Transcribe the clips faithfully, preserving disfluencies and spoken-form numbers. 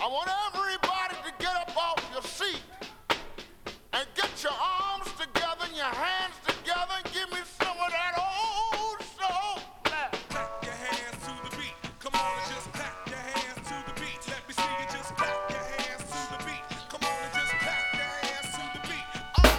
I want everybody to get up off your seat and get your arms together and your hands together and give me some of that old soul. Clap your hands to the beat. Come on and just clap your hands to the beat. Let me see you just clap your hands to the beat. Come on and just clap your hands to the beat. Oh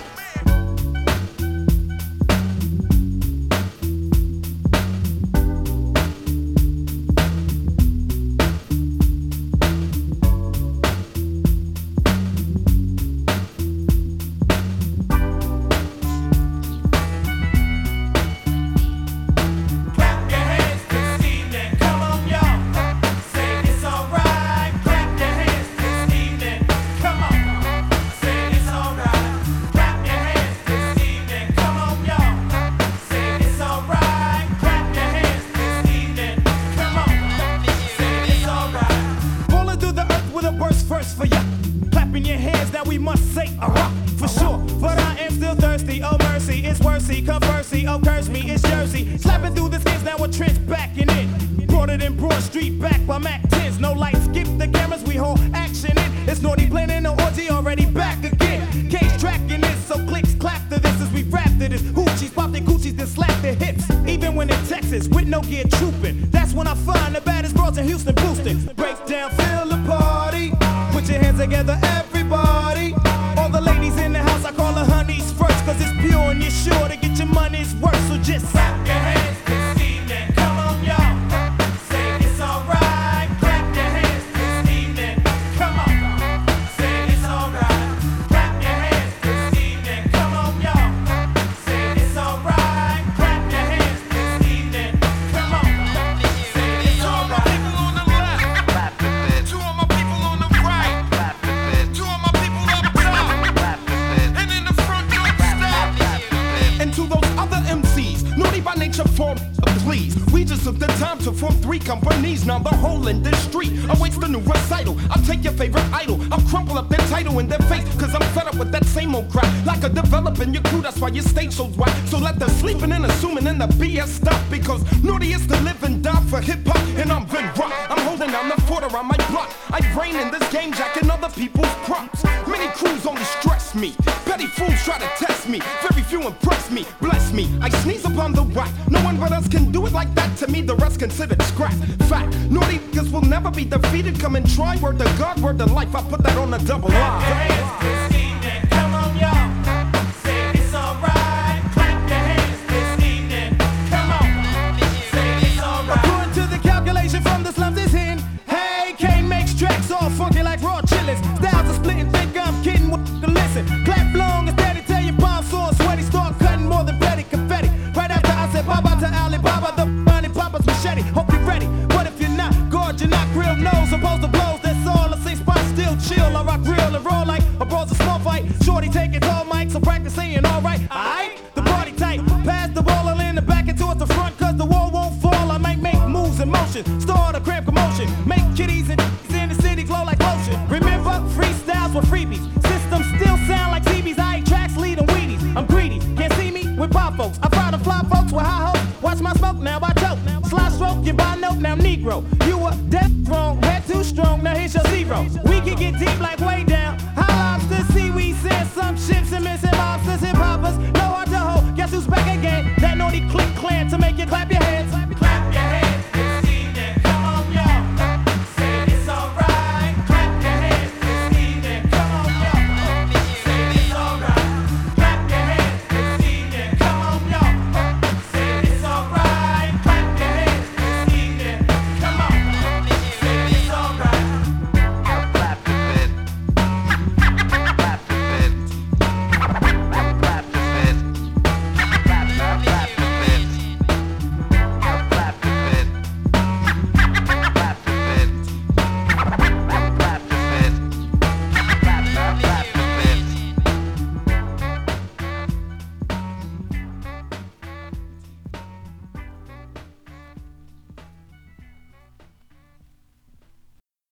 for ya. Clapping your hands, now we must say a rock for sure. But I am still thirsty, oh mercy, it's worthy, conversely, oh curse me, it's Jersey. Slapping through the skins, now a trench backing in. Brought it in Broad Street, back by Mac tens. No lights, skip the cameras, we hold action in. It's naughty planning, no orgy, already back again. Cage tracking this, so clicks clap to this as we rap to this. Hoochies pop their coochies, then slap their hips. Even when in Texas, with no gear trooping. That's when I find the baddest broads in Houston boosting. Breaks down, feel the party. Put your hands together, everybody. All the ladies in the house, I call her honeys first. Cause it's pure and you're sure to get your money's worth. So just clap your hands this evening. Come on, y'all. Say it's alright. Clap your hands this evening. Come on. Say it's alright. Clap your hands this evening. Come on, y'all. Say it's alright. Clap your hands this evening. Come on. Say it's alright. people on the left. Two of my people on the right. Two of my people up top. And in the front, don't stop. And to those other M Cs, naughty by nature form, uh, please. We just took the time to form three companies. Now the whole industry awaits the new recital. I'll take your favorite idol, I'll crumple up their title in their face. Cause I'm fed up with that same old crap. Like a developer in your crew, that's why your stage show's whack. So let the sleeping and assuming and the B S stop. Because naughty is to live and die for hip hop. And I'm Vin Rock, I'm holding down the fort around my block. I brain in this game, jacking other people's props. Many crews only stress me. Petty fools try to test me. Very few impress me, bless me. I sneeze upon the whack. No one but us can do it like that. To me, the rest considered scrap. Fact, naughty niggas will never be defeated. Come and try, word to God, word to life. I put that on the double Clap your line. hands this evening. Come on, y'all. Say it's alright. Clap your hands this evening. Come on. Say it's alright. According to the calculation from the slums is in. Hey, K makes tracks all funky like raw chillers. Styles are splitting, think I'm kidding. What the listen? Clap long and steady till your palms sore sweaty. Start cutting more than petty confetti. Right after I said bye bye to Alibaba, the money Papa's machete. Hope you're ready. But if you're not, gorge, you're not grilled. No, supposed to blows. That's all. The same spot still chill. I rock real and roll like a bro's a small fight. Shorty taking tall mic, so practice saying alright. Alright, the party tight. Pass the ball and in the back and towards the front, cause the wall won't fall. I might make moves in motion. Start a cramp commotion. Make kitties and in the city glow like lotion. Remember, freestyles were freebies. Systems still sound like T Vs. I eat tracks, lead and Wheaties. I'm greedy. Can't see me with pop folks. I fry the fly folks with high hopes. Watch my smoke, now I choke. Slide stroke, you buy note, now Negro. You were dead wrong, head too strong, now here's your zero. We can get deep like way down.